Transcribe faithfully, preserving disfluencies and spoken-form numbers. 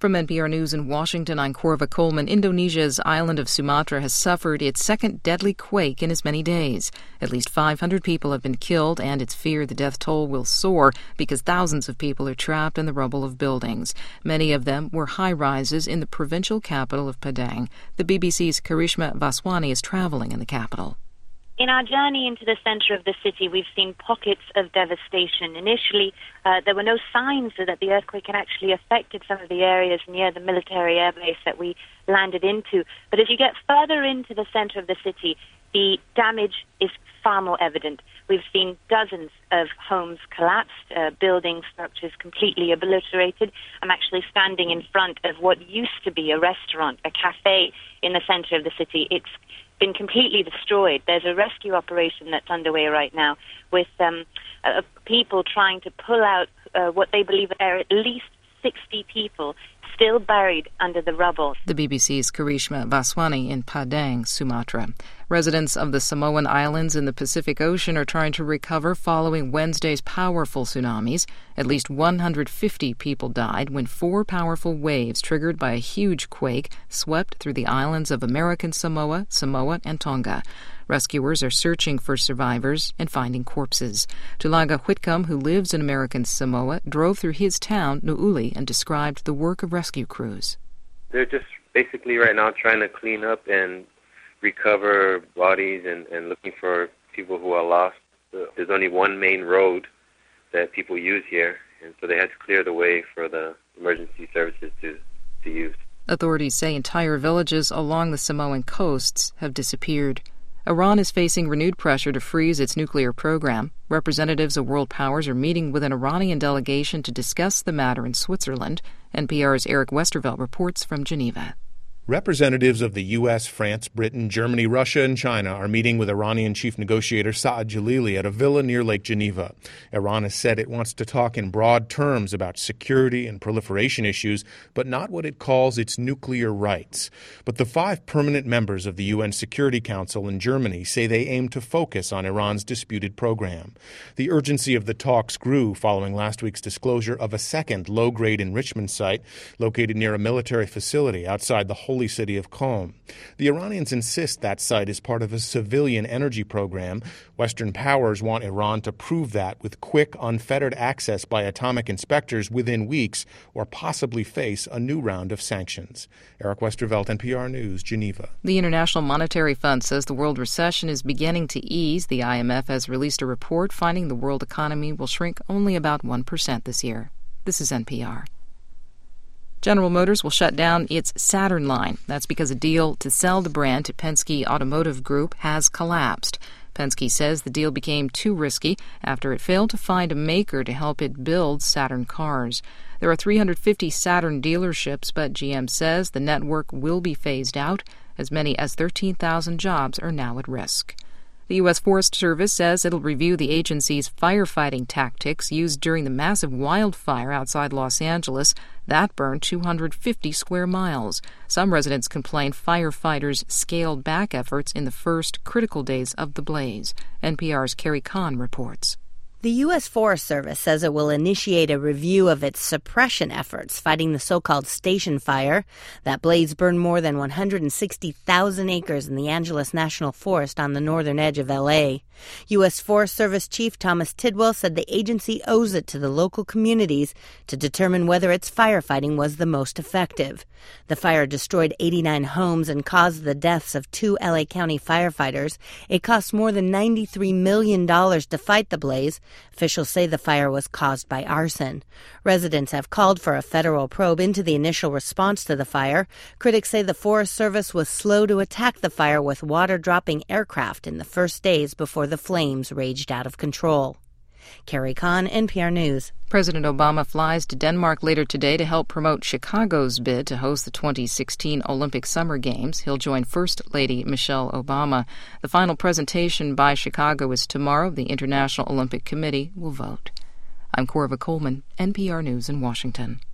From N P R News in Washington, I'm Corva Coleman. Indonesia's island of Sumatra has suffered its second deadly quake in as many days. At least five hundred people have been killed, and it's feared the death toll will soar because thousands of people are trapped in the rubble of buildings. Many of them were high-rises in the provincial capital of Padang. The B B C's Karishma Vaswani is traveling in the capital. In our journey into the center of the city, we've seen pockets of devastation. Initially, uh, there were no signs that the earthquake had actually affected some of the areas near the military airbase that we landed into. But as you get further into the center of the city, the damage is far more evident. We've seen dozens of homes collapsed, uh, building structures completely obliterated. I'm actually standing in front of what used to be a restaurant, a cafe in the center of the city. It's been completely destroyed. There's a rescue operation that's underway right now with um, uh, people trying to pull out uh, what they believe are at least sixty people still buried under the rubble. The B B C's Karishma Vaswani in Padang, Sumatra. Residents of the Samoan Islands in the Pacific Ocean are trying to recover following Wednesday's powerful tsunamis. At least one hundred fifty people died when four powerful waves triggered by a huge quake swept through the islands of American Samoa, Samoa, and Tonga. Rescuers are searching for survivors and finding corpses. Tulaga Whitcomb, who lives in American Samoa, drove through his town, Nu'uli, and described the work of rescue crews. They're just basically right now trying to clean up and recover bodies and, and looking for people who are lost. There's only one main road that people use here, and so they had to clear the way for the emergency services to, to use. Authorities say entire villages along the Samoan coasts have disappeared. Iran is facing renewed pressure to freeze its nuclear program. Representatives of world powers are meeting with an Iranian delegation to discuss the matter in Switzerland. N P R's Eric Westervelt reports from Geneva. Representatives of the U S, France, Britain, Germany, Russia, and China are meeting with Iranian chief negotiator Saad Jalili at a villa near Lake Geneva. Iran has said it wants to talk in broad terms about security and proliferation issues, but not what it calls its nuclear rights. But the five permanent members of the U N Security Council in Germany say they aim to focus on Iran's disputed program. The urgency of the talks grew following last week's disclosure of a second low-grade enrichment site located near a military facility outside the holy city of Qom. The Iranians insist that site is part of a civilian energy program. Western powers want Iran to prove that with quick, unfettered access by atomic inspectors within weeks, or possibly face a new round of sanctions. Eric Westervelt, N P R News, Geneva. The International Monetary Fund says the world recession is beginning to ease. The I M F has released a report finding the world economy will shrink only about one percent this year. This is N P R. General Motors will shut down its Saturn line. That's because a deal to sell the brand to Penske Automotive Group has collapsed. Penske says the deal became too risky after it failed to find a maker to help it build Saturn cars. There are three hundred fifty Saturn dealerships, but G M says the network will be phased out. As many as thirteen thousand jobs are now at risk. The U S Forest Service says it'll review the agency's firefighting tactics used during the massive wildfire outside Los Angeles. That burned two hundred fifty square miles. Some residents complained firefighters scaled back efforts in the first critical days of the blaze. N P R's Carrie Kahn reports. The U S Forest Service says it will initiate a review of its suppression efforts fighting the so-called station fire. That blaze burned more than one hundred sixty thousand acres in the Angeles National Forest on the northern edge of L A. U S Forest Service Chief Thomas Tidwell said the agency owes it to the local communities to determine whether its firefighting was the most effective. The fire destroyed eighty-nine homes and caused the deaths of two L A County firefighters. It cost more than ninety-three million dollars to fight the blaze. Officials say the fire was caused by arson. Residents have called for a federal probe into the initial response to the fire. Critics say the Forest Service was slow to attack the fire with water-dropping aircraft in the first days before the flames raged out of control. Carrie Kahn, N P R News. President Obama flies to Denmark later today to help promote Chicago's bid to host the twenty sixteen Olympic Summer Games. He'll join First Lady Michelle Obama. The final presentation by Chicago is tomorrow. The International Olympic Committee will vote. I'm Corva Coleman, N P R News in Washington.